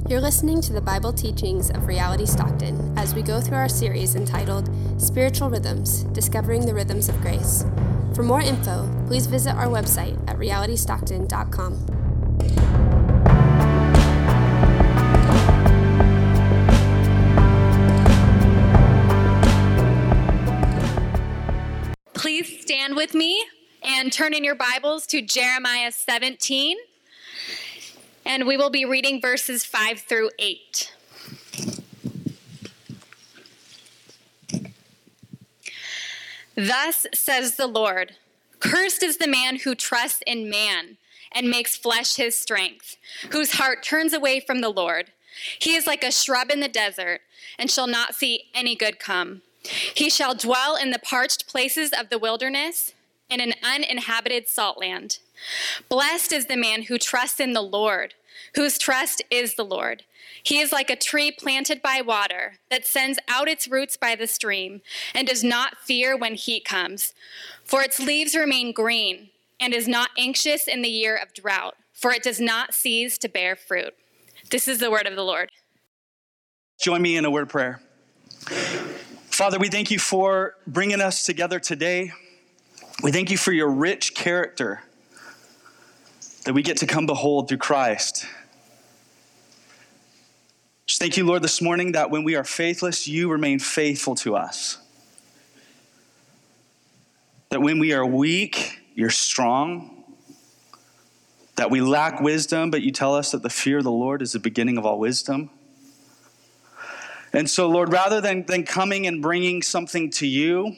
You're listening to the Bible teachings of Reality Stockton as we go through our series entitled Spiritual Rhythms, Discovering the Rhythms of Grace. For more info, please visit our website at realitystockton.com. Please stand with me and turn in your Bibles to Jeremiah 17. And we will be reading verses 5 through 8. Thus says the Lord, cursed is the man who trusts in man and makes flesh his strength, whose heart turns away from the Lord. He is like a shrub in the desert and shall not see any good come. He shall dwell in the parched places of the wilderness, in an uninhabited salt land. Blessed is the man who trusts in the Lord, whose trust is the Lord. He is like a tree planted by water that sends out its roots by the stream and does not fear when heat comes, for its leaves remain green and is not anxious in the year of drought, for it does not cease to bear fruit. This is the word of the Lord. Join me in a word of prayer. Father, we thank you for bringing us together today. We thank you for your rich character that we get to come behold through Christ. Just thank you, Lord, this morning that when we are faithless, you remain faithful to us. That when we are weak, you're strong. That we lack wisdom, but you tell us that the fear of the Lord is the beginning of all wisdom. And so, Lord, rather than coming and bringing something to you,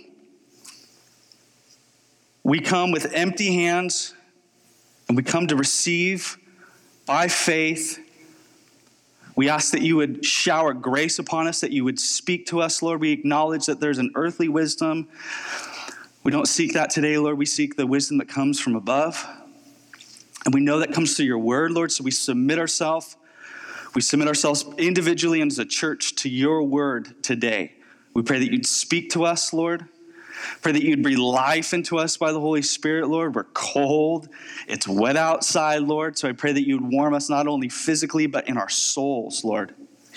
we come with empty hands and we come to receive by faith. We ask that you would shower grace upon us, that you would speak to us, Lord. We acknowledge that there's an earthly wisdom. We don't seek that today, Lord. We seek the wisdom that comes from above. And we know that comes through your word, Lord, so we submit ourselves. We submit ourselves individually and as a church to your word today. We pray that you'd speak to us, Lord. Pray that you'd breathe life into us by the Holy Spirit, Lord. We're cold. It's wet outside, Lord. So I pray that you'd warm us not only physically, but in our souls, Lord.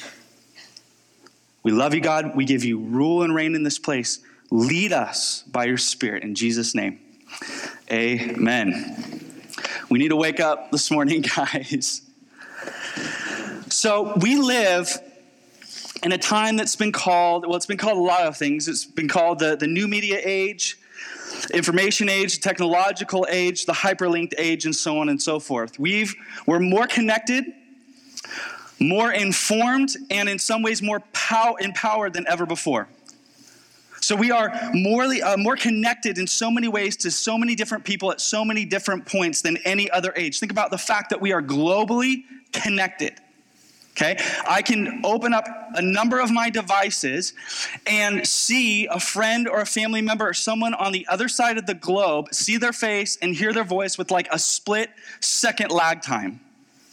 We love you, God. We give you rule and reign in this place. Lead us by your Spirit. In Jesus' name, amen. We need to wake up this morning, guys. So we live in a time that's been called, well, it's been called a lot of things. It's been called the new media age, information age, technological age, the hyperlinked age, and so on and so forth. We're more connected, more informed, and in some ways more empowered than ever before. So we are more connected in so many ways to so many different people at so many different points than any other age. Think about the fact that we are globally connected. Okay, I can open up a number of my devices and see a friend or a family member or someone on the other side of the globe, see their face and hear their voice with like a split-second lag time.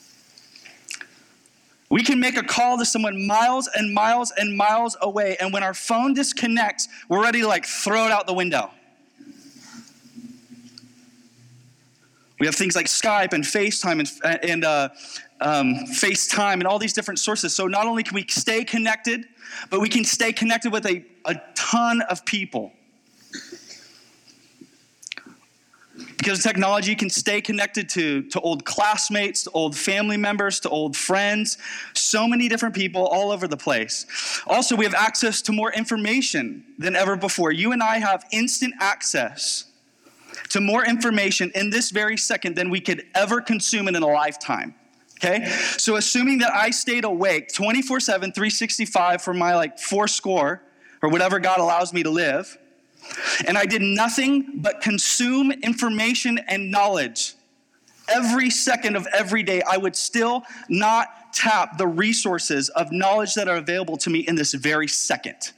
We can make a call to someone miles and miles and miles away, and when our phone disconnects, we're ready to like throw it out the window. We have things like Skype and FaceTime and FaceTime and all these different sources. So not only can we stay connected, but we can stay connected with a ton of people. Because of technology, you can stay connected to old classmates, to old family members, to old friends, so many different people all over the place. Also, we have access to more information than ever before. You and I have instant access to more information in this very second than we could ever consume in a lifetime. Okay? So assuming that I stayed awake 24/7, 365 for my 40 or whatever God allows me to live, and I did nothing but consume information and knowledge every second of every day, I would still not tap the resources of knowledge that are available to me in this very second.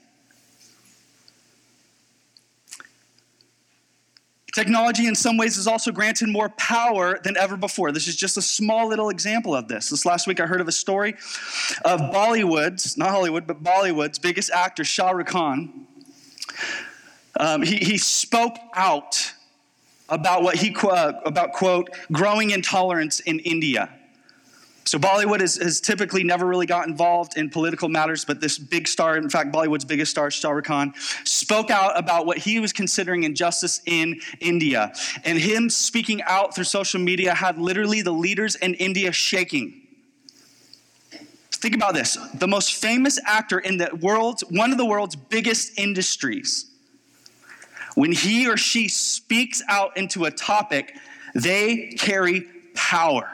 Technology in some ways has also granted more power than ever before. This is just a small little example of this. This last week I heard of a story of Bollywood's, not Hollywood, but Bollywood's biggest actor, Shah Rukh Khan. He spoke out about what quote, growing intolerance in India. So Bollywood has typically never really got involved in political matters, but this big star, in fact, Bollywood's biggest star, Shah Rukh Khan, spoke out about what he was considering injustice in India. And him speaking out through social media had literally the leaders in India shaking. Think about this. The most famous actor in the world, one of the world's biggest industries, when he or she speaks out into a topic, they carry power.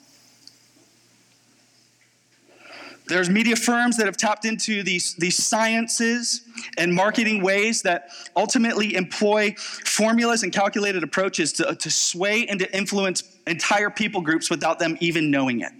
There's media firms that have tapped into these sciences and marketing ways that ultimately employ formulas and calculated approaches to sway and to influence entire people groups without them even knowing it.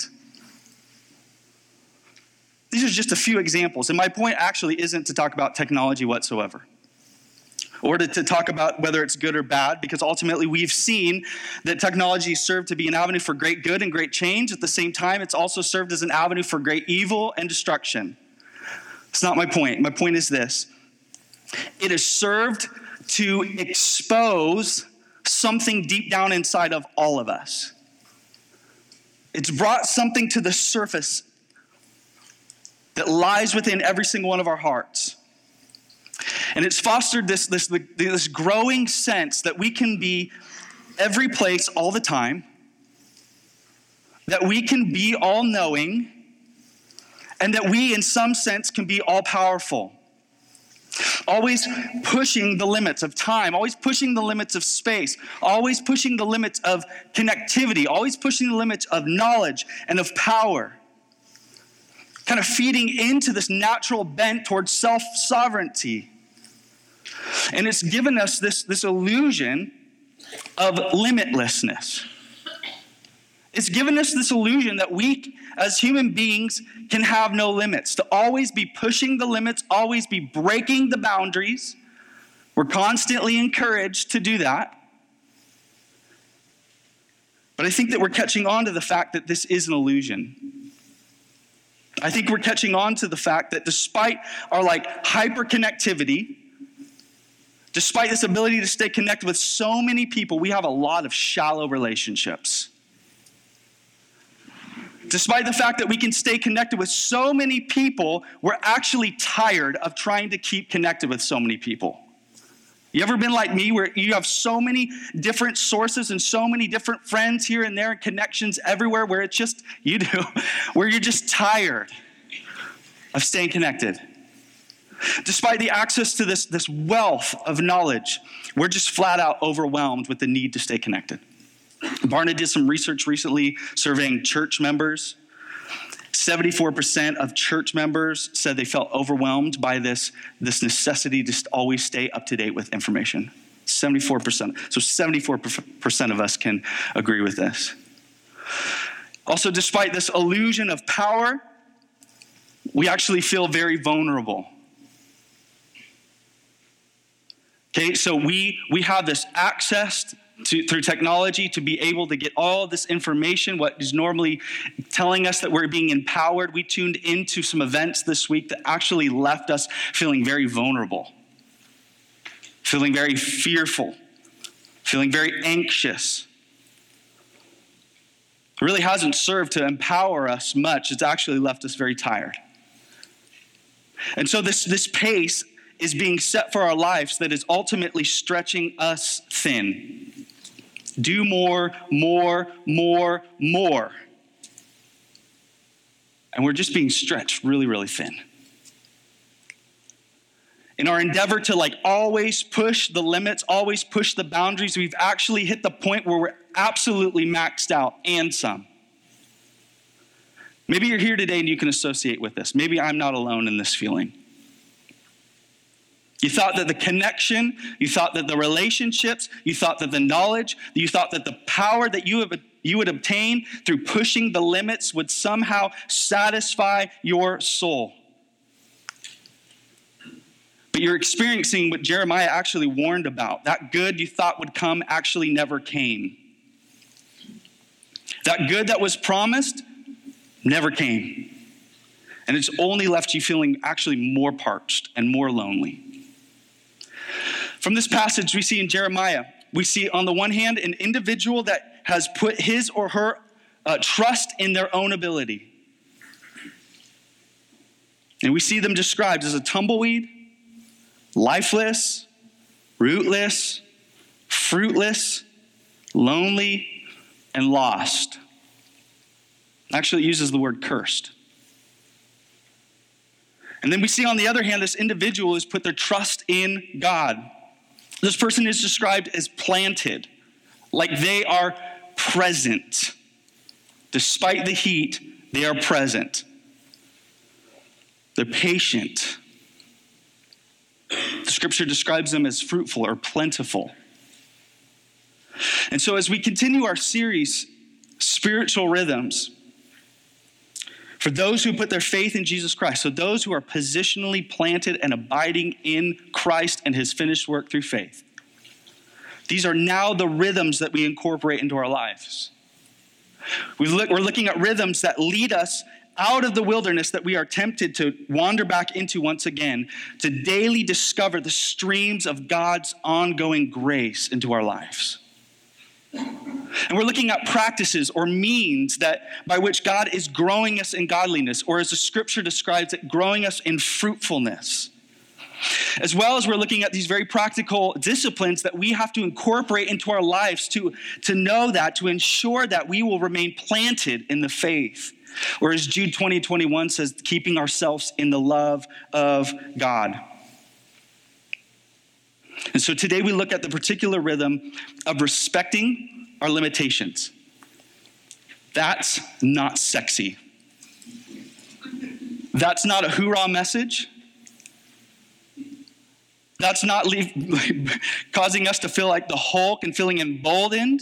These are just a few examples. And my point actually isn't to talk about technology whatsoever, or to talk about whether it's good or bad, because ultimately we've seen that technology served to be an avenue for great good and great change. At the same time, it's also served as an avenue for great evil and destruction. It's not my point. My point is this. It has served to expose something deep down inside of all of us. It's brought something to the surface that lies within every single one of our hearts. And it's fostered this growing sense that we can be every place all the time, that we can be all-knowing, and that we, in some sense, can be all-powerful. Always pushing the limits of time, always pushing the limits of space, always pushing the limits of connectivity, always pushing the limits of knowledge and of power. Kind of feeding into this natural bent towards self-sovereignty. And it's given us this illusion of limitlessness. It's given us this illusion that we, as human beings, can have no limits, to always be pushing the limits, always be breaking the boundaries. We're constantly encouraged to do that. But I think that we're catching on to the fact that this is an illusion. I think we're catching on to the fact that despite our hyper-connectivity, despite this ability to stay connected with so many people, we have a lot of shallow relationships. Despite the fact that we can stay connected with so many people, we're actually tired of trying to keep connected with so many people. You ever been like me where you have so many different sources and so many different friends here and there and connections everywhere where it's just, where you're just tired of staying connected? Despite the access to this wealth of knowledge, we're just flat out overwhelmed with the need to stay connected. Barna did some research recently surveying church members. 74% of church members said they felt overwhelmed by this necessity to always stay up to date with information. 74%. So 74% of us can agree with this. Also, despite this illusion of power, we actually feel very vulnerable. Okay, so we have this access through technology to be able to get all of this information, what is normally telling us that we're being empowered. We tuned into some events this week that actually left us feeling very vulnerable, feeling very fearful, feeling very anxious. It really hasn't served to empower us much. It's actually left us very tired. And so this pace is being set for our lives that is ultimately stretching us thin. Do more, more, more, more. And we're just being stretched really, really thin. In our endeavor to always push the limits, always push the boundaries, we've actually hit the point where we're absolutely maxed out and some. Maybe you're here today and you can associate with this. Maybe I'm not alone in this feeling. You thought that the connection, you thought that the relationships, you thought that the knowledge, you thought that the power that you would obtain through pushing the limits would somehow satisfy your soul. But you're experiencing what Jeremiah actually warned about. That good you thought would come actually never came. That good that was promised never came. And it's only left you feeling actually more parched and more lonely. From this passage we see on the one hand, an individual that has put his or her trust in their own ability. And we see them described as a tumbleweed, lifeless, rootless, fruitless, lonely, and lost. Actually, it uses the word cursed. And then we see on the other hand, this individual has put their trust in God. This person is described as planted, like they are present. Despite the heat, they are present. They're patient. The scripture describes them as fruitful or plentiful. And so as we continue our series, Spiritual Rhythms, for those who put their faith in Jesus Christ, so those who are positionally planted and abiding in Christ and his finished work through faith, these are now the rhythms that we incorporate into our lives. We're looking at rhythms that lead us out of the wilderness that we are tempted to wander back into once again, to daily discover the streams of God's ongoing grace into our lives. And we're looking at practices or means by which God is growing us in godliness, or as the scripture describes it, growing us in fruitfulness. As well as we're looking at these very practical disciplines that we have to incorporate into our lives to know that, to ensure that we will remain planted in the faith. Or as Jude 20:21 says, keeping ourselves in the love of God. And so today we look at the particular rhythm of respecting our limitations. That's not sexy. That's not a hoorah message. That's not causing us to feel like the Hulk and feeling emboldened.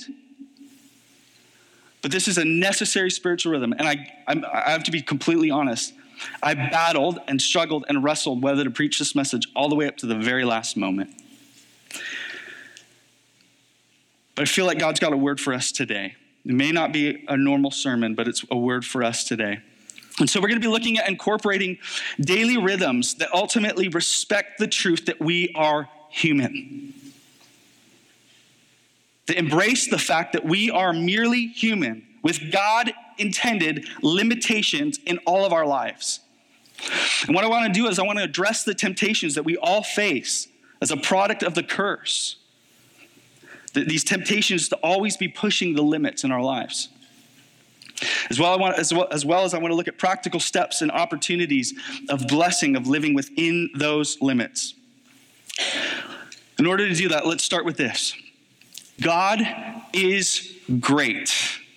But this is a necessary spiritual rhythm. And I have to be completely honest. I battled and struggled and wrestled whether to preach this message all the way up to the very last moment. But I feel like God's got a word for us today. It may not be a normal sermon, but it's a word for us today. And so we're going to be looking at incorporating daily rhythms that ultimately respect the truth that we are human. To embrace the fact that we are merely human with God-intended limitations in all of our lives. And what I want to do is I want to address the temptations that we all face as a product of the curse. These temptations to always be pushing the limits in our lives. As well as I want to look at practical steps and opportunities of blessing, of living within those limits. In order to do that, let's start with this. God is great.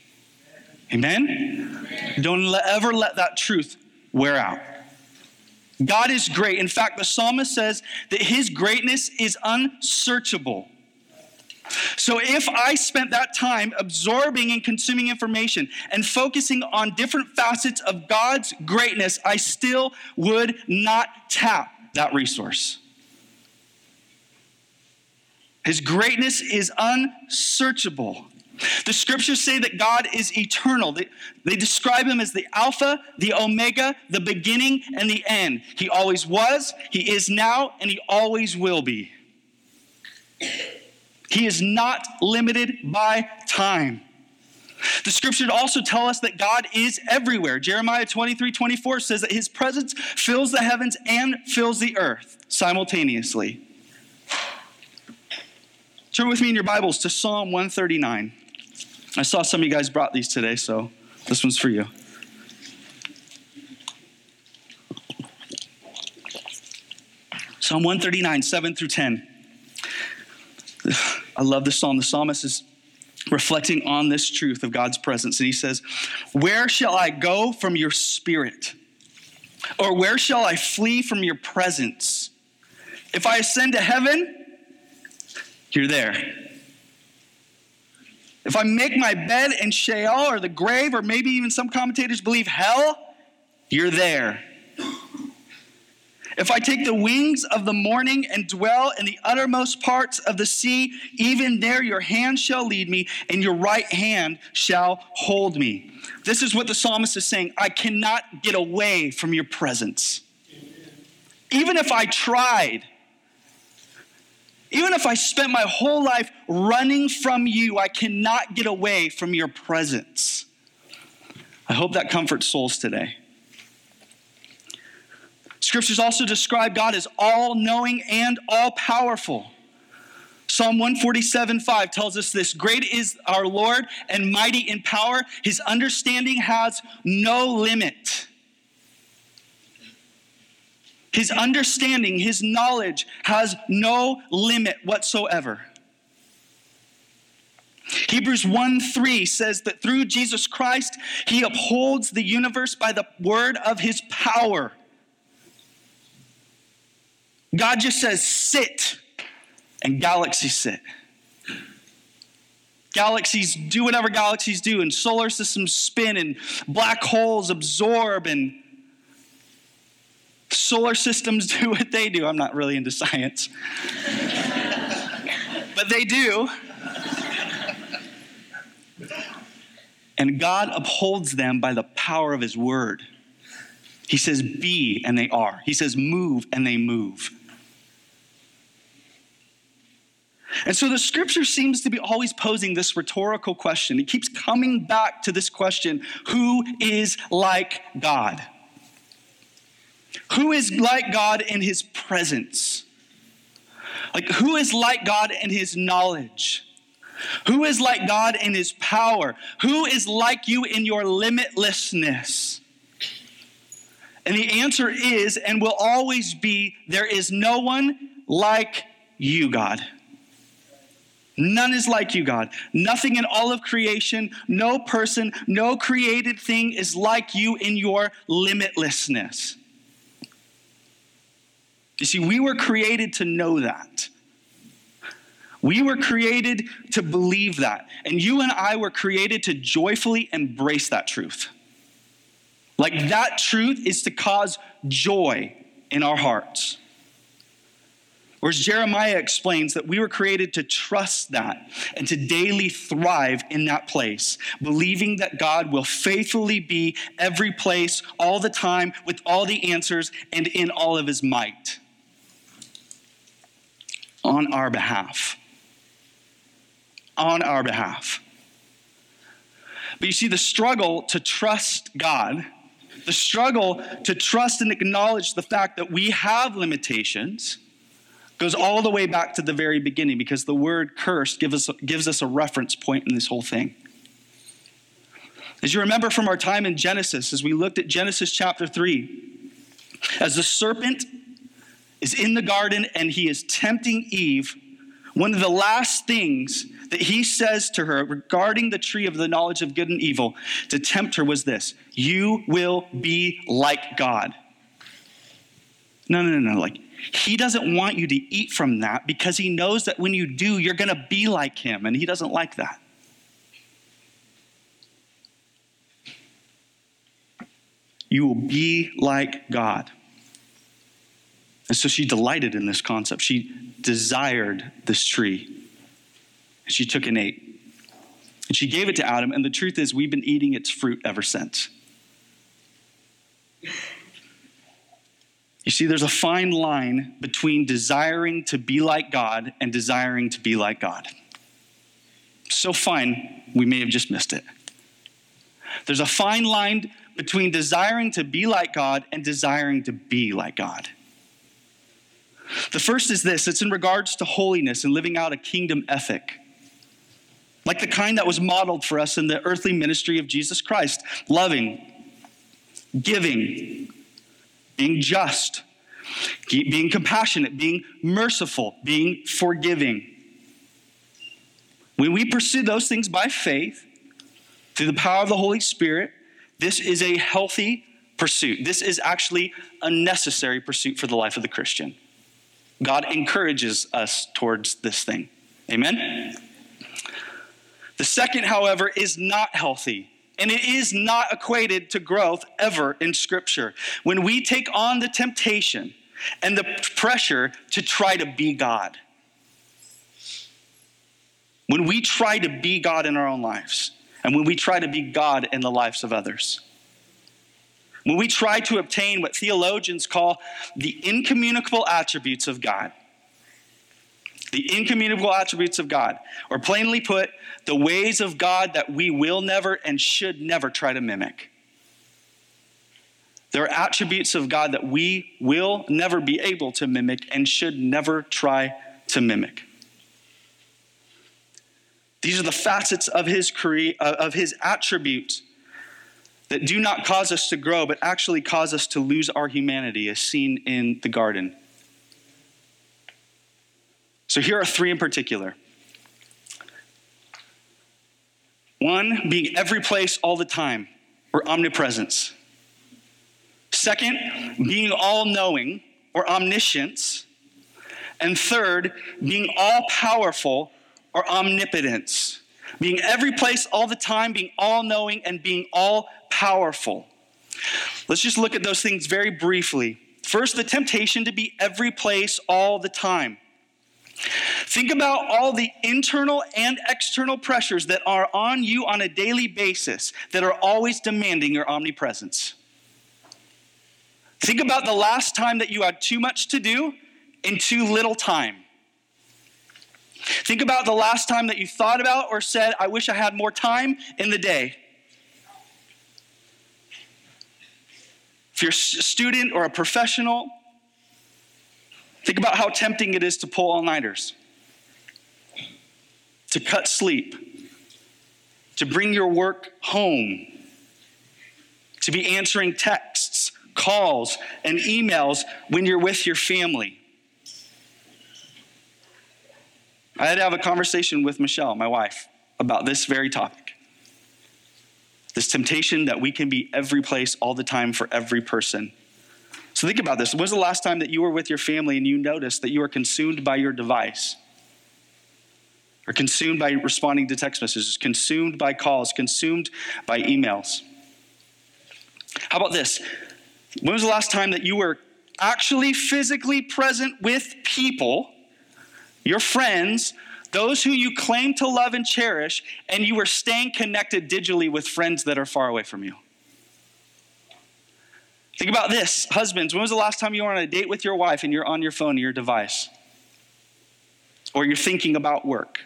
Amen? Don't ever let that truth wear out. God is great. In fact, the psalmist says that his greatness is unsearchable. So if I spent that time absorbing and consuming information and focusing on different facets of God's greatness, I still would not tap that resource. His greatness is unsearchable. The scriptures say that God is eternal. They describe him as the Alpha, the Omega, the beginning, and the end. He always was, he is now, and he always will be. He is not limited by time. The scripture also tells us that God is everywhere. Jeremiah 23:24 says that his presence fills the heavens and fills the earth simultaneously. Turn with me in your Bibles to Psalm 139. I saw some of you guys brought these today, so this one's for you. Psalm 139, 7 through 10. I love this psalm. The psalmist is reflecting on this truth of God's presence. And he says, "Where shall I go from your spirit? Or where shall I flee from your presence? If I ascend to heaven, you're there. If I make my bed in Sheol or the grave, or maybe even some commentators believe hell, you're there. If I take the wings of the morning and dwell in the uttermost parts of the sea, even there your hand shall lead me and your right hand shall hold me." This is what the psalmist is saying. I cannot get away from your presence. Even if I tried, even if I spent my whole life running from you, I cannot get away from your presence. I hope that comforts souls today. Scriptures also describe God as all-knowing and all-powerful. Psalm 147:5 tells us this: great is our Lord and mighty in power. His understanding has no limit. His understanding, his knowledge has no limit whatsoever. Hebrews 1:3 says that through Jesus Christ, he upholds the universe by the word of his power. God just says, sit, and galaxies sit. Galaxies do whatever galaxies do, and solar systems spin, and black holes absorb, and solar systems do what they do. I'm not really into science. But they do. And God upholds them by the power of his word. He says, be, and they are. He says, move, and they move. And so the scripture seems to be always posing this rhetorical question. It keeps coming back to this question: who is like God? Who is like God in his presence? Like, who is like God in his knowledge? Who is like God in his power? Who is like you in your limitlessness? And the answer is, and will always be, there is no one like you, God. None is like you, God. Nothing in all of creation, no person, no created thing is like you in your limitlessness. You see, we were created to know that. We were created to believe that. And you and I were created to joyfully embrace that truth. Like, that truth is to cause joy in our hearts. Or as Jeremiah explains, that we were created to trust that and to daily thrive in that place, believing that God will faithfully be every place, all the time, with all the answers, and in all of his might. On our behalf. On our behalf. But you see, the struggle to trust God, the struggle to trust and acknowledge the fact that we have limitations, goes all the way back to the very beginning, because the word cursed gives us a reference point in this whole thing. As you remember from our time in Genesis, as we looked at Genesis chapter 3, as the serpent is in the garden and he is tempting Eve, one of the last things that he says to her regarding the tree of the knowledge of good and evil to tempt her was this: you will be like God. No. Like, he doesn't want you to eat from that because he knows that when you do, you're going to be like him, and he doesn't like that. You will be like God. And so she delighted in this concept. She desired this tree. And she took and ate. And she gave it to Adam, and the truth is, we've been eating its fruit ever since. You see, there's a fine line between desiring to be like God and desiring to be like God. So fine, we may have just missed it. There's a fine line between desiring to be like God and desiring to be like God. The first is this: it's in regards to holiness and living out a kingdom ethic, like the kind that was modeled for us in the earthly ministry of Jesus Christ. Loving, giving, being just, being compassionate, being merciful, being forgiving. When we pursue those things by faith, through the power of the Holy Spirit, this is a healthy pursuit. This is actually a necessary pursuit for the life of the Christian. God encourages us towards this thing. Amen? The second, however, is not healthy. And it is not equated to growth ever in Scripture. When we take on the temptation and the pressure to try to be God. When we try to be God in our own lives. And when we try to be God in the lives of others. When we try to obtain what theologians call the incommunicable attributes of God. The incommunicable attributes of God. Or plainly put, the ways of God that we will never and should never try to mimic. There are attributes of God that we will never be able to mimic and should never try to mimic. These are the facets of his attributes that do not cause us to grow, but actually cause us to lose our humanity, as seen in the garden. So here are three in particular. One, being every place all the time, or omnipresence. Second, being all-knowing, or omniscience. And third, being all-powerful, or omnipotence. Being every place all the time, being all-knowing, and being all-powerful. Let's just look at those things very briefly. First, the temptation to be every place all the time. Think about all the internal and external pressures that are on you on a daily basis that are always demanding your omnipresence. Think about the last time that you had too much to do in too little time. Think about the last time that you thought about or said, I wish I had more time in the day. If you're a student or a professional, think about how tempting it is to pull all-nighters, to cut sleep, to bring your work home, to be answering texts, calls, and emails when you're with your family. I had to have a conversation with Michelle, my wife, about this very topic. This temptation that we can be every place all the time for every person. So think about this. When was the last time that you were with your family and you noticed that you were consumed by your device? Or consumed by responding to text messages, consumed by calls, consumed by emails? How about this? When was the last time that you were actually physically present with people, your friends, those who you claim to love and cherish, and you were staying connected digitally with friends that are far away from you? Think about this. Husbands, when was the last time you were on a date with your wife and you're on your phone or your device? Or you're thinking about work?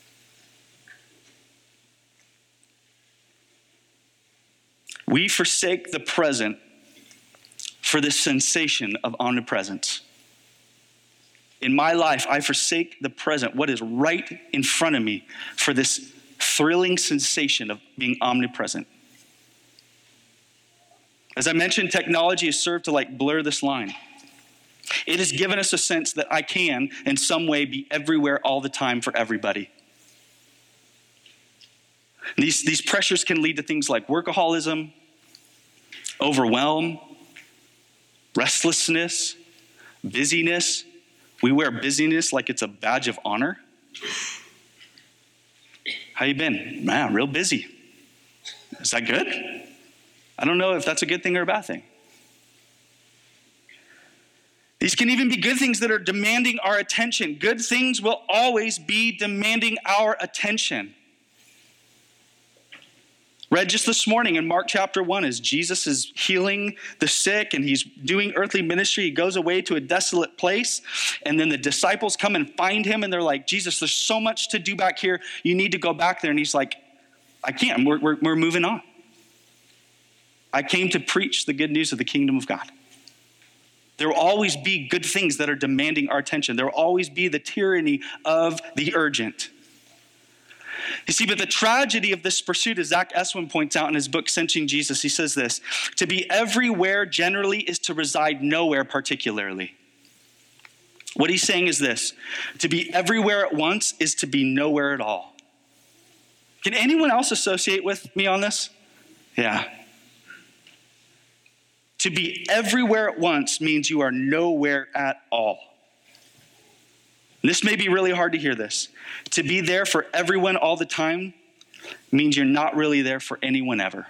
We forsake the present for this sensation of omnipresence. In my life, I forsake the present, what is right in front of me, for this thrilling sensation of being omnipresent. As I mentioned, technology has served to blur this line. It has given us a sense that I can, in some way, be everywhere all the time for everybody. These pressures can lead to things like workaholism, overwhelm, restlessness, busyness. We wear busyness like it's a badge of honor. How you been? Man, real busy. Is that good? I don't know if that's a good thing or a bad thing. These can even be good things that are demanding our attention. Good things will always be demanding our attention. Read just this morning in Mark chapter 1 as Jesus is healing the sick and he's doing earthly ministry. He goes away to a desolate place, and then the disciples come and find him, and they're like, Jesus, there's so much to do back here. You need to go back there. And he's like, I can't. We're moving on. I came to preach the good news of the kingdom of God. There will always be good things that are demanding our attention. There will always be the tyranny of the urgent. You see, but the tragedy of this pursuit, as Zach Eswin points out in his book, Sensing Jesus, he says this: to be everywhere generally is to reside nowhere particularly. What he's saying is this: to be everywhere at once is to be nowhere at all. Can anyone else associate with me on this? Yeah. To be everywhere at once means you are nowhere at all. And this may be really hard to hear this. To be there for everyone all the time means you're not really there for anyone ever.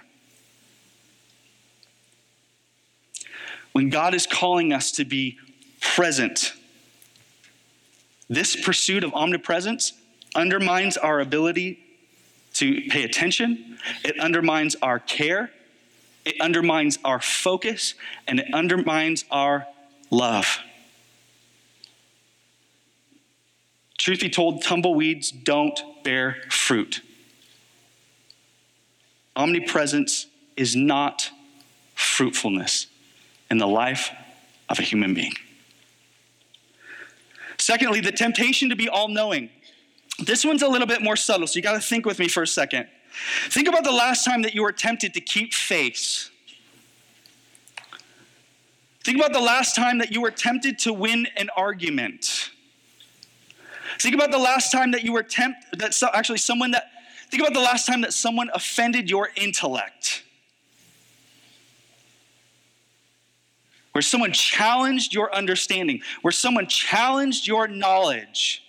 When God is calling us to be present, this pursuit of omnipresence undermines our ability to pay attention. It undermines our care. It undermines our focus, and it undermines our love. Truth be told, tumbleweeds don't bear fruit. Omnipresence is not fruitfulness. in the life of a human being. Secondly, the temptation to be all-knowing. This one's a little bit more subtle, so you got to think with me for a second. Think about the last time that you were tempted to keep face. Think about the last time that you were tempted to win an argument. Think about the last time that you were think about the last time that someone offended your intellect. Where someone challenged your understanding, where someone challenged your knowledge.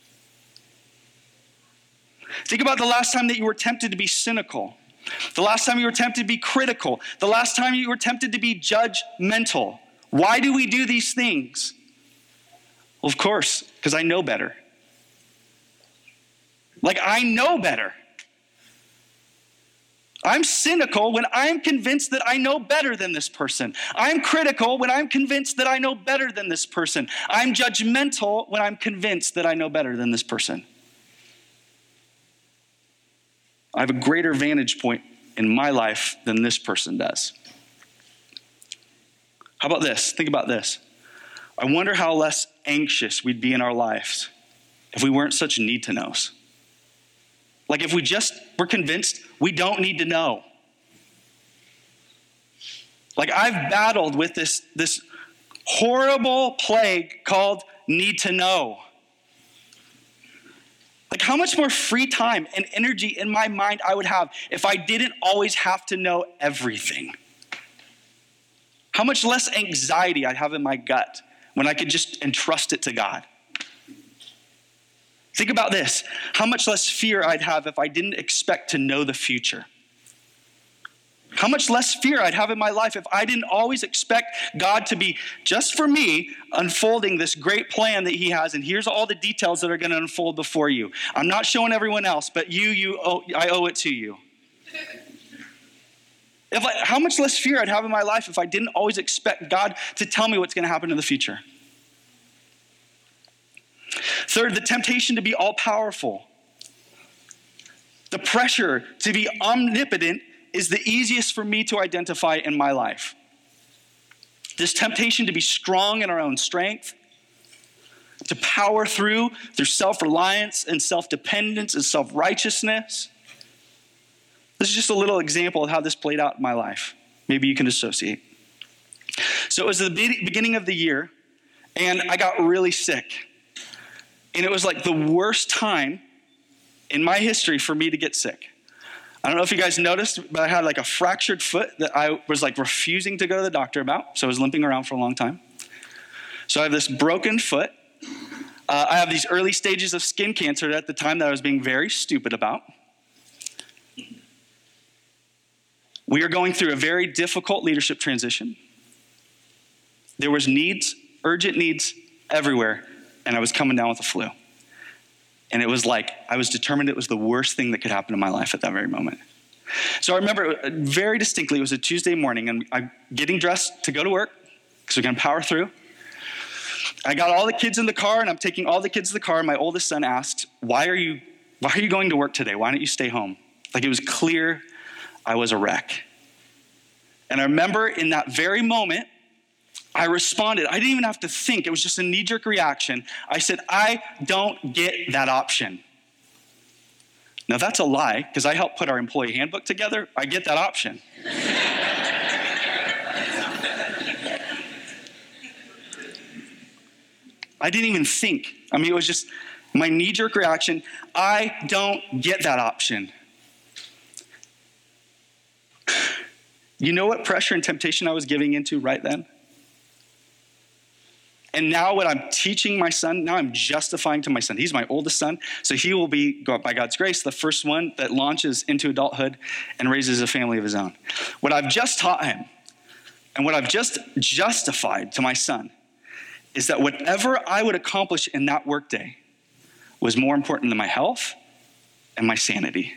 Think about the last time that you were tempted to be cynical, the last time you were tempted to be critical, the last time you were tempted to be judgmental. Why do we do these things? Well, of course, because I know better. Like, I know better. I'm cynical when I'm convinced that I know better than this person. I'm critical when I'm convinced that I know better than this person. I'm judgmental when I'm convinced that I know better than this person. I have a greater vantage point in my life than this person does. How about this? Think about this. I wonder how less anxious we'd be in our lives if we weren't such need-to-knows. Like if we just were convinced we don't need to know. Like I've battled with this horrible plague called need to know. Like how much more free time and energy in my mind I would have if I didn't always have to know everything. How much less anxiety I'd have in my gut when I could just entrust it to God. Think about this. How much less fear I'd have if I didn't expect to know the future. How much less fear I'd have in my life if I didn't always expect God to be, just for me, unfolding this great plan that he has, and here's all the details that are going to unfold before you. I'm not showing everyone else, but I owe it to you. How much less fear I'd have in my life if I didn't always expect God to tell me what's going to happen in the future. Third, the temptation to be all-powerful. The pressure to be omnipotent is the easiest for me to identify in my life. This temptation to be strong in our own strength, to power through self-reliance and self-dependence and self-righteousness. This is just a little example of how this played out in my life. Maybe you can associate. So it was the beginning of the year, and I got really sick. And it was like the worst time in my history for me to get sick. I don't know if you guys noticed, but I had like a fractured foot that I was like refusing to go to the doctor about. So I was limping around for a long time. So I have this broken foot. I have these early stages of skin cancer at the time that I was being very stupid about. We are going through a very difficult leadership transition. There was urgent needs everywhere, and I was coming down with the flu. And it was like, I was determined it was the worst thing that could happen in my life at that very moment. So I remember very distinctly, it was a Tuesday morning, and I'm getting dressed to go to work, because we're gonna power through. I got all the kids in the car, and I'm taking all the kids to the car, and my oldest son asked, why are you going to work today? Why don't you stay home? Like it was clear I was a wreck. And I remember in that very moment, I responded. I didn't even have to think. It was just a knee-jerk reaction. I said, I don't get that option. Now that's a lie, because I helped put our employee handbook together. I get that option. I didn't even think. I mean, it was just my knee-jerk reaction. I don't get that option. You know what pressure and temptation I was giving into right then? And now what I'm teaching my son, now I'm justifying to my son. He's my oldest son, so he will be, by God's grace, the first one that launches into adulthood and raises a family of his own. What I've just taught him, and what I've just justified to my son, is that whatever I would accomplish in that workday was more important than my health and my sanity.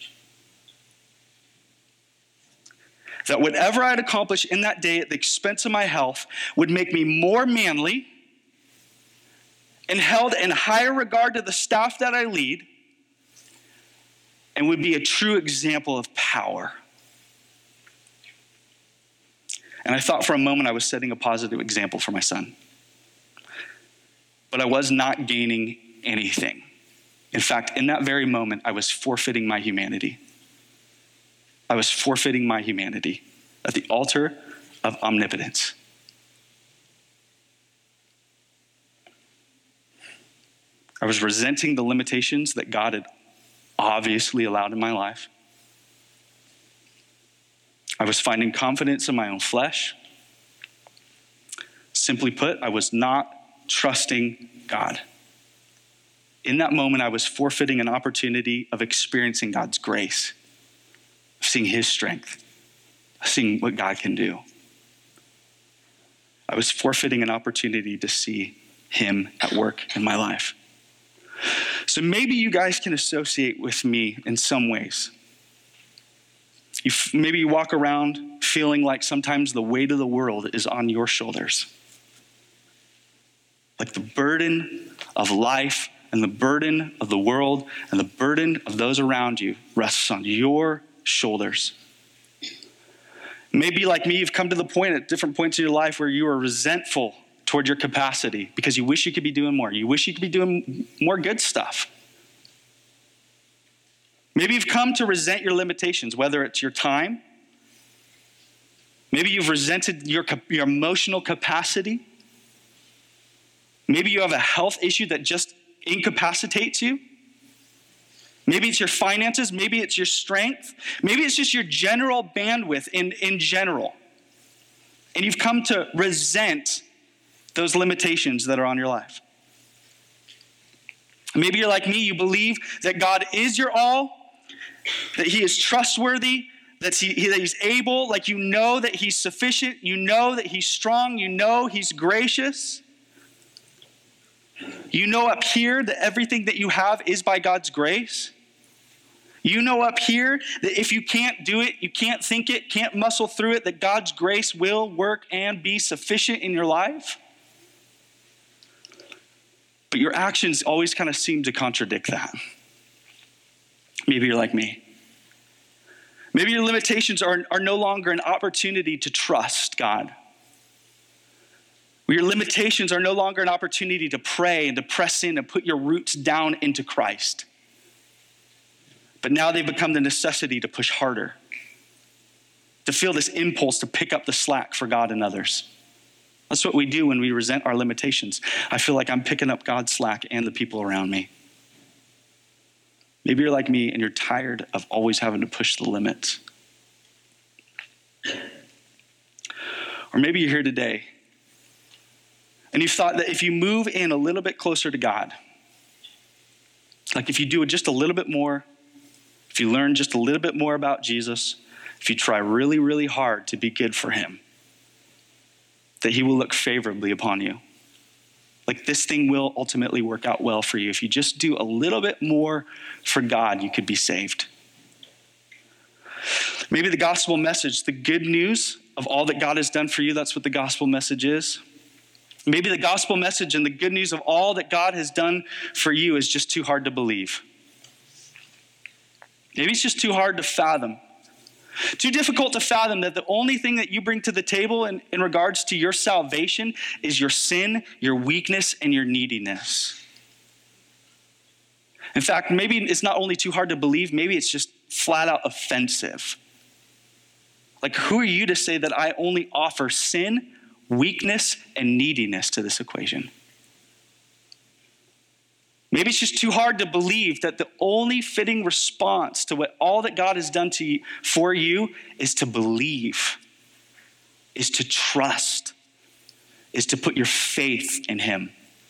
That whatever I'd accomplish in that day at the expense of my health would make me more manly and held in higher regard to the staff that I lead, and would be a true example of power. And I thought for a moment I was setting a positive example for my son. But I was not gaining anything. In fact, in that very moment, I was forfeiting my humanity. I was forfeiting my humanity at the altar of omnipotence. I was resenting the limitations that God had obviously allowed in my life. I was finding confidence in my own flesh. Simply put, I was not trusting God. In that moment, I was forfeiting an opportunity of experiencing God's grace, of seeing his strength, of seeing what God can do. I was forfeiting an opportunity to see him at work in my life. So maybe you guys can associate with me in some ways. Maybe you walk around feeling like sometimes the weight of the world is on your shoulders. Like the burden of life and the burden of the world and the burden of those around you rests on your shoulders. Maybe like me, you've come to the point at different points in your life where you are resentful toward your capacity because you wish you could be doing more. You wish you could be doing more good stuff. Maybe you've come to resent your limitations, whether it's your time. Maybe you've resented your emotional capacity. Maybe you have a health issue that just incapacitates you. Maybe it's your finances. Maybe it's your strength. Maybe it's just your general bandwidth in general. And you've come to resent those limitations that are on your life. Maybe you're like me. You believe that God is your all, that he is trustworthy, that he's able, like you know that he's sufficient, you know that he's strong, you know he's gracious. You know up here that everything that you have is by God's grace. You know up here that if you can't do it, you can't think it, can't muscle through it, that God's grace will work and be sufficient in your life. But your actions always kind of seem to contradict that. Maybe you're like me. Maybe your limitations are no longer an opportunity to trust God. Your limitations are no longer an opportunity to pray and to press in and put your roots down into Christ. But now they've become the necessity to push harder, to feel this impulse to pick up the slack for God and others. That's what we do when we resent our limitations. I feel like I'm picking up God's slack and the people around me. Maybe you're like me and you're tired of always having to push the limits. Or maybe you're here today and you thought that if you move in a little bit closer to God, like if you do it just a little bit more, if you learn just a little bit more about Jesus, if you try really, really hard to be good for him, that he will look favorably upon you. Like this thing will ultimately work out well for you. If you just do a little bit more for God, you could be saved. Maybe the gospel message, the good news of all that God has done for you, that's what the gospel message is. Maybe the gospel message and the good news of all that God has done for you is just too hard to believe. Maybe it's just too hard to fathom. Too difficult to fathom that the only thing that you bring to the table in regards to your salvation is your sin, your weakness, and your neediness. In fact, maybe it's not only too hard to believe, maybe it's just flat out offensive. Like, who are you to say that I only offer sin, weakness, and neediness to this equation? Maybe it's just too hard to believe that the only fitting response to all that God has done for you is to believe, is to trust, is to put your faith in him.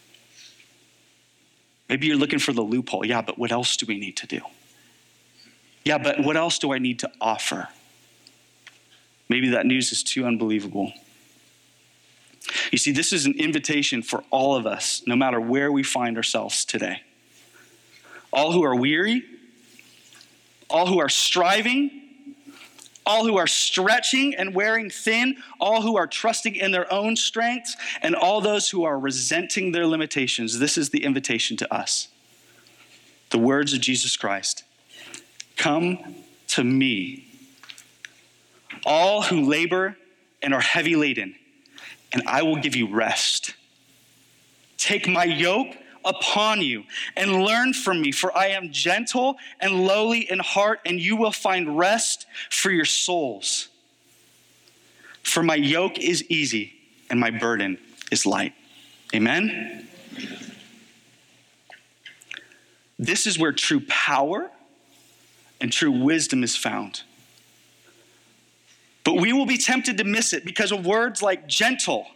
Maybe you're looking for the loophole. Yeah, but what else do we need to do? Yeah, but what else do I need to offer? Maybe that news is too unbelievable. You see, this is an invitation for all of us, no matter where we find ourselves today. All who are weary, all who are striving, all who are stretching and wearing thin, all who are trusting in their own strengths, and all those who are resenting their limitations. This is the invitation to us. The words of Jesus Christ. Come to me, all who labor and are heavy laden, and I will give you rest. Take my yoke upon you and learn from me, for I am gentle and lowly in heart, and you will find rest for your souls. For my yoke is easy and my burden is light. Amen? This is where true power and true wisdom is found. But we will be tempted to miss it because of words like gentle,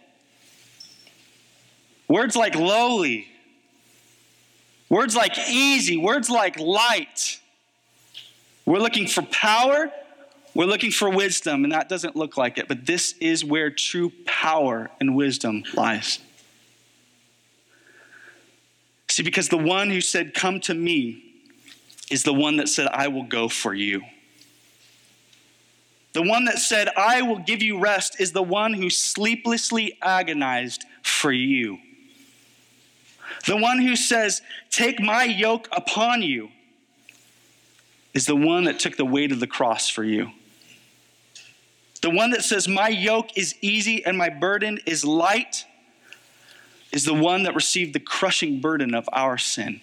words like lowly, words like easy, words like light. We're looking for power, we're looking for wisdom, and that doesn't look like it. But this is where true power and wisdom lies. See, because the one who said, "Come to me," is the one that said, "I will go for you." The one that said, "I will give you rest," is the one who sleeplessly agonized for you. The one who says, "Take my yoke upon you," is the one that took the weight of the cross for you. The one that says, "My yoke is easy and my burden is light," is the one that received the crushing burden of our sin.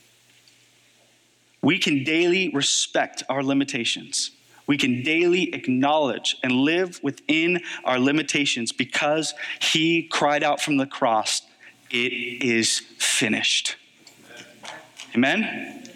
We can daily respect our limitations. We can daily acknowledge and live within our limitations because he cried out from the cross, "It is finished." Amen?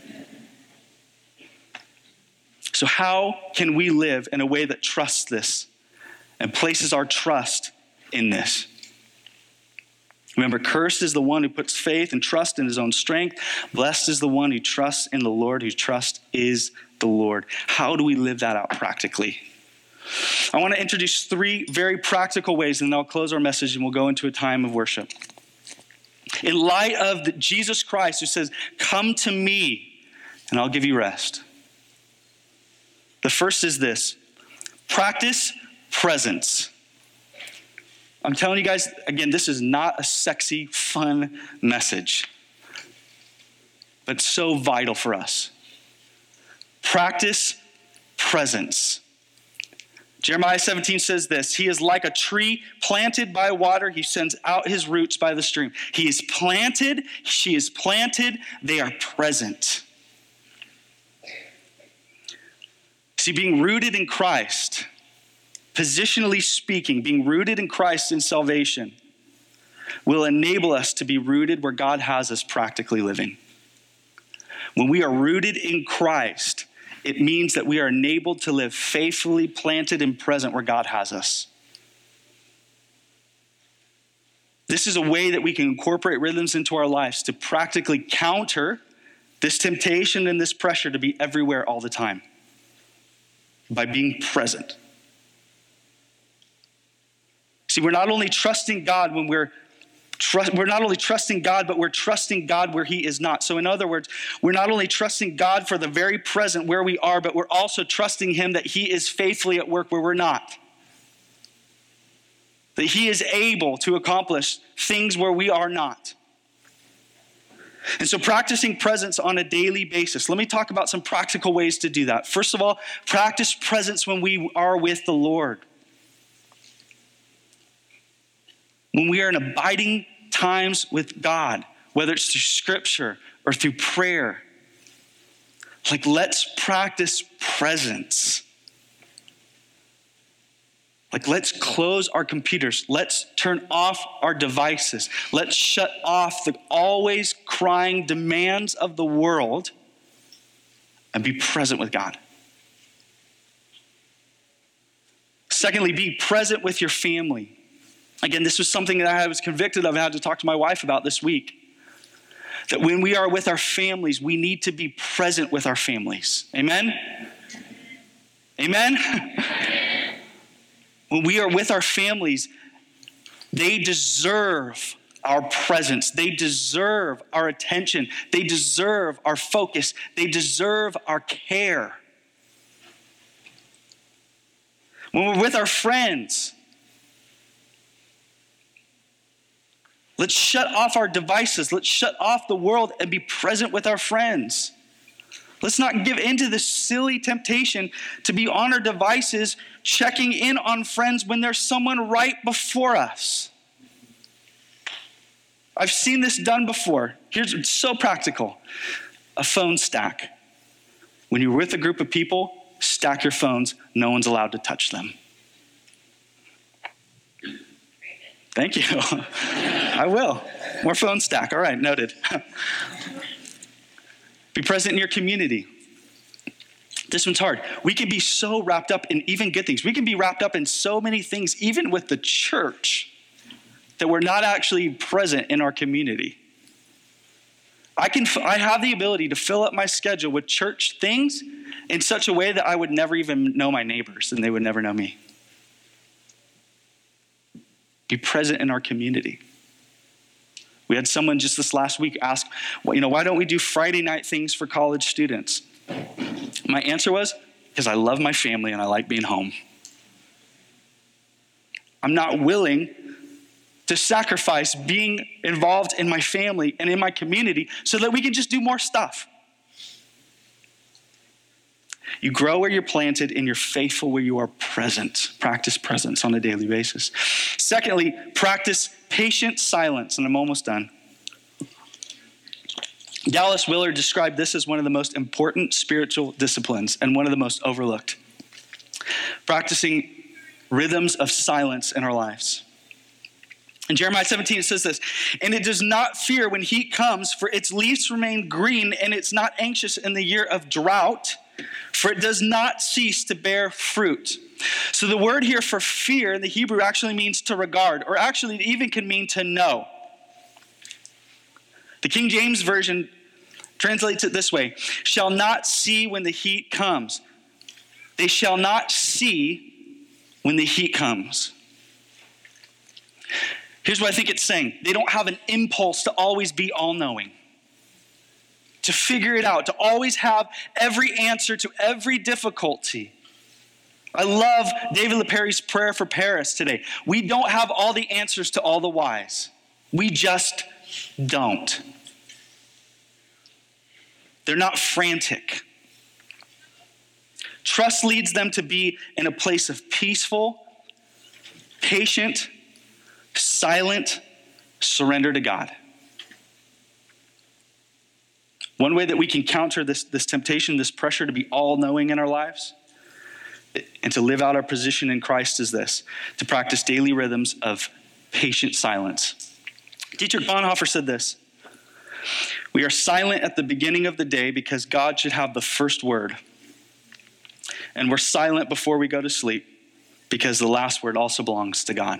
So how can we live in a way that trusts this and places our trust in this? Remember, cursed is the one who puts faith and trust in his own strength. Blessed is the one who trusts in the Lord, whose trust is the Lord. How do we live that out practically? I want to introduce 3 very practical ways, and then I'll close our message and we'll go into a time of worship. In light of Jesus Christ, who says, "Come to me and I'll give you rest." The first is this: practice presence. I'm telling you guys, again, this is not a sexy, fun message, but so vital for us. Practice presence. Jeremiah 17 says this: "He is like a tree planted by water. He sends out his roots by the stream." He is planted, she is planted, they are present. See, being rooted in Christ, positionally speaking, being rooted in Christ in salvation will enable us to be rooted where God has us practically living. When we are rooted in Christ, it means that we are enabled to live faithfully planted and present where God has us. This is a way that we can incorporate rhythms into our lives to practically counter this temptation and this pressure to be everywhere all the time by being present. See, we're not only trusting God when we're not only trusting God, but we're trusting God where he is not. So in other words, we're not only trusting God for the very present where we are, but we're also trusting him that he is faithfully at work where we're not. That he is able to accomplish things where we are not. And so practicing presence on a daily basis. Let me talk about some practical ways to do that. First of all, practice presence when we are with the Lord. When we are in abiding times with God, whether it's through scripture or through prayer, let's practice presence. Let's close our computers. Let's turn off our devices. Let's shut off the always crying demands of the world and be present with God. Secondly, be present with your family. Again, this was something that I was convicted of. I had to talk to my wife about this week. That when we are with our families, we need to be present with our families. Amen? Amen? When we are with our families, they deserve our presence. They deserve our attention. They deserve our focus. They deserve our care. When we're with our friends, let's shut off our devices. Let's shut off the world and be present with our friends. Let's not give into this silly temptation to be on our devices, checking in on friends when there's someone right before us. I've seen this done before. It's so practical. A phone stack. When you're with a group of people, stack your phones. No one's allowed to touch them. Thank you. I will. More phone stack. All right, noted. Be present in your community. This one's hard. We can be so wrapped up in even good things. We can be wrapped up in so many things, even with the church, that we're not actually present in our community. I have the ability to fill up my schedule with church things in such a way that I would never even know my neighbors and they would never know me. Be present in our community. We had someone just this last week ask, well, why don't we do Friday night things for college students? My answer was, because I love my family and I like being home. I'm not willing to sacrifice being involved in my family and in my community so that we can just do more stuff. You grow where you're planted and you're faithful where you are present. Practice presence on a daily basis. Secondly, practice patient silence, and I'm almost done. Dallas Willard described this as one of the most important spiritual disciplines and one of the most overlooked. Practicing rhythms of silence in our lives. In Jeremiah 17, it says this, and it does not fear when heat comes, for its leaves remain green, and it's not anxious in the year of drought, for it does not cease to bear fruit. So the word here for fear in the Hebrew actually means to regard, or actually it even can mean to know. The King James Version translates it this way, shall not see when the heat comes. They shall not see when the heat comes. Here's what I think it's saying. They don't have an impulse to always be all-knowing, to figure it out, to always have every answer to every difficulty. I love David LePerry's prayer for Paris today. We don't have all the answers to all the whys. We just don't. They're not frantic. Trust leads them to be in a place of peaceful, patient, silent surrender to God. One way that we can counter this temptation, this pressure to be all-knowing in our lives, and to live out our position in Christ is this, to practice daily rhythms of patient silence. Dietrich Bonhoeffer said this, we are silent at the beginning of the day because God should have the first word. And we're silent before we go to sleep because the last word also belongs to God.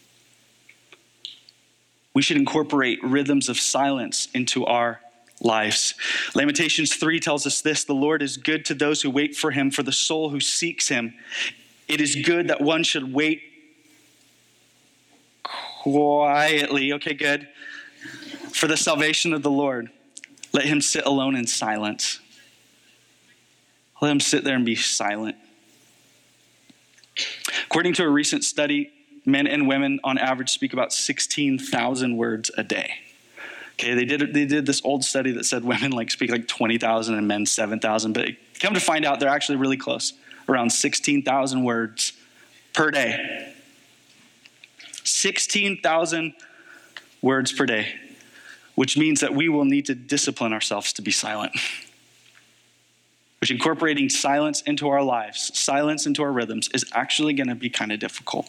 We should incorporate rhythms of silence into our lives. Lamentations 3 tells us this, the Lord is good to those who wait for him, for the soul who seeks him. It is good that one should wait quietly, okay, good, for the salvation of the Lord. Let him sit alone in silence. Let him sit there and be silent. According to a recent study, men and women on average speak about 16,000 words a day. Okay, they did this old study that said women speak 20,000 and men 7,000, but come to find out they're actually really close, around 16,000 words per day. 16,000 words per day, which means that we will need to discipline ourselves to be silent. Which incorporating silence into our lives, silence into our rhythms is actually going to be kind of difficult.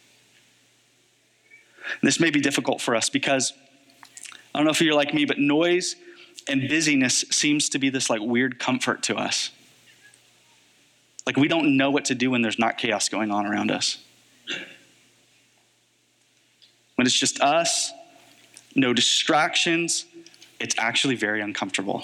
And this may be difficult for us because I don't know if you're like me, but noise and busyness seems to be this weird comfort to us. We don't know what to do when there's not chaos going on around us. When it's just us, no distractions, it's actually very uncomfortable.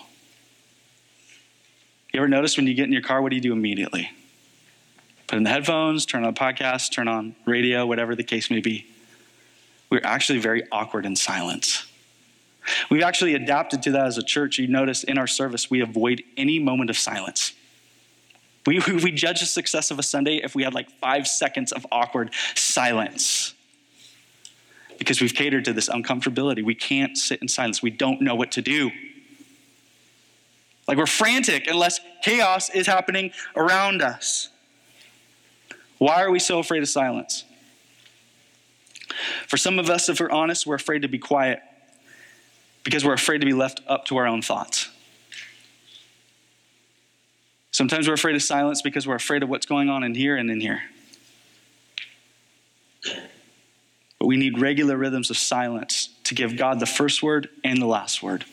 You ever notice when you get in your car, what do you do immediately? Put in the headphones, turn on a podcast, turn on radio, whatever the case may be. We're actually very awkward in silence. We've actually adapted to that as a church. You notice in our service, we avoid any moment of silence. We judge the success of a Sunday if we had 5 seconds of awkward silence. Because we've catered to this uncomfortability. We can't sit in silence. We don't know what to do. Like we're frantic unless chaos is happening around us. Why are we so afraid of silence? For some of us, if we're honest, we're afraid to be quiet because we're afraid to be left up to our own thoughts. Sometimes we're afraid of silence because we're afraid of what's going on in here and in here. But we need regular rhythms of silence to give God the first word and the last word.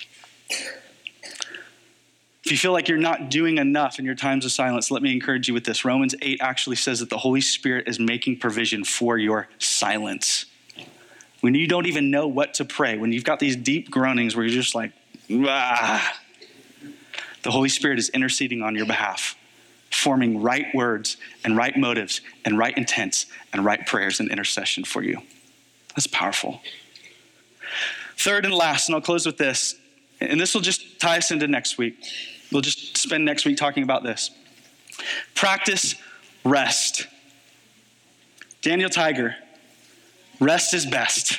If you feel like you're not doing enough in your times of silence, let me encourage you with this. Romans 8 actually says that the Holy Spirit is making provision for your silence. When you don't even know what to pray, when you've got these deep groanings where you're just like, ah, the Holy Spirit is interceding on your behalf, forming right words and right motives and right intents and right prayers and intercession for you. That's powerful. Third and last, and I'll close with this, and this will just tie us into next week. We'll just spend next week talking about this. Practice rest. Daniel Tiger, rest is best.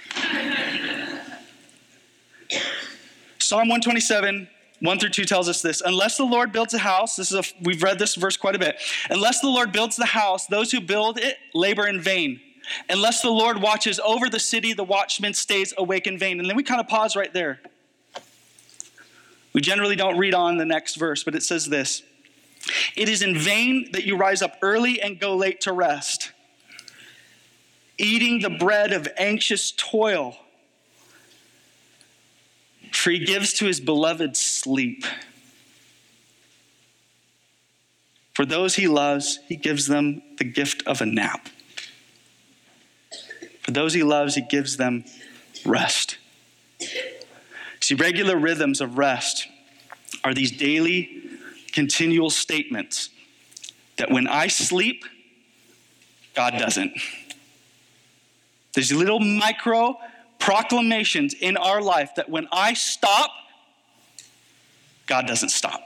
Psalm 127, 1-2 tells us this. Unless the Lord builds a house, we've read this verse quite a bit. Unless the Lord builds the house, those who build it labor in vain. Unless the Lord watches over the city, the watchman stays awake in vain. And then we kind of pause right there. We generally don't read on the next verse, but it says this. It is in vain that you rise up early and go late to rest, eating the bread of anxious toil, for he gives to his beloved sleep. For those he loves, he gives them the gift of a nap. For those he loves, he gives them rest. See, regular rhythms of rest are these daily, continual statements that when I sleep, God doesn't. There's little micro proclamations in our life that when I stop, God doesn't stop.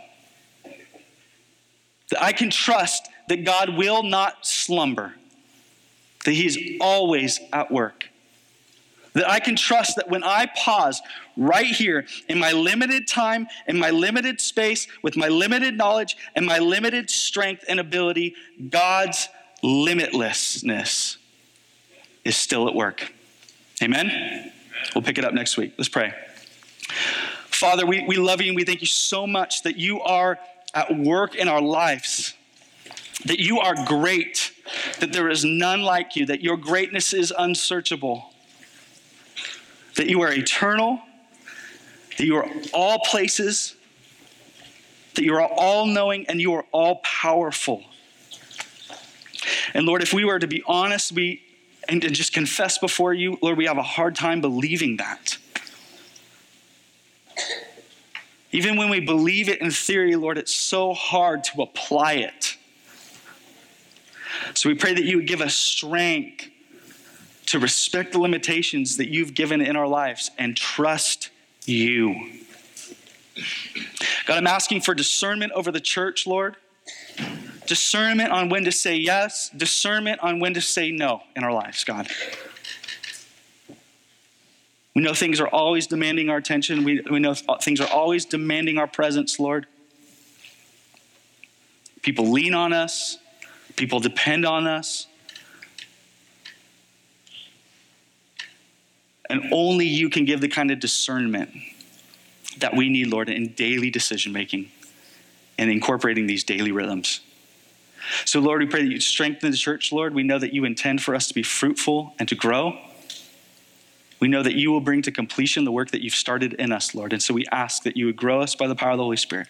That I can trust that God will not slumber, that he's always at work. That I can trust that when I pause right here in my limited time, in my limited space, with my limited knowledge and my limited strength and ability, God's limitlessness is still at work. Amen? We'll pick it up next week. Let's pray. Father, we love you and we thank you so much that you are at work in our lives, that you are great, that there is none like you, that your greatness is unsearchable, that you are eternal, that you are all places, that you are all knowing, and you are all powerful. And Lord, if we were to be honest, and to just confess before you, Lord, we have a hard time believing that. Even when we believe it in theory, Lord, it's so hard to apply it. So we pray that you would give us strength to respect the limitations that you've given in our lives and trust you. God, I'm asking for discernment over the church, Lord. Discernment on when to say yes, discernment on when to say no in our lives, God. We know things are always demanding our attention. We know things are always demanding our presence, Lord. People lean on us. People depend on us. And only you can give the kind of discernment that we need, Lord, in daily decision making and incorporating these daily rhythms. So, Lord, we pray that you strengthen the church, Lord. We know that you intend for us to be fruitful and to grow. We know that you will bring to completion the work that you've started in us, Lord. And so we ask that you would grow us by the power of the Holy Spirit.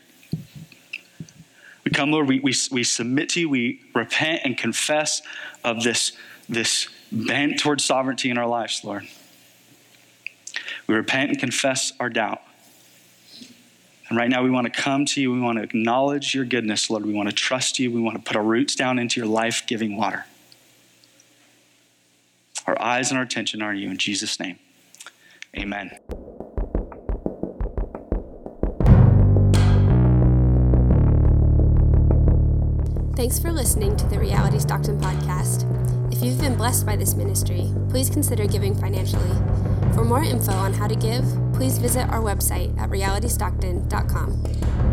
We come, Lord, we submit to you. We repent and confess of this bent towards sovereignty in our lives, Lord. We repent and confess our doubt. And right now we want to come to you. We want to acknowledge your goodness, Lord. We want to trust you. We want to put our roots down into your life-giving water. Our eyes and our attention are on you in Jesus' name. Amen. Thanks for listening to the Reality Stockton podcast. If you've been blessed by this ministry, please consider giving financially. For more info on how to give, please visit our website at realitystockton.com.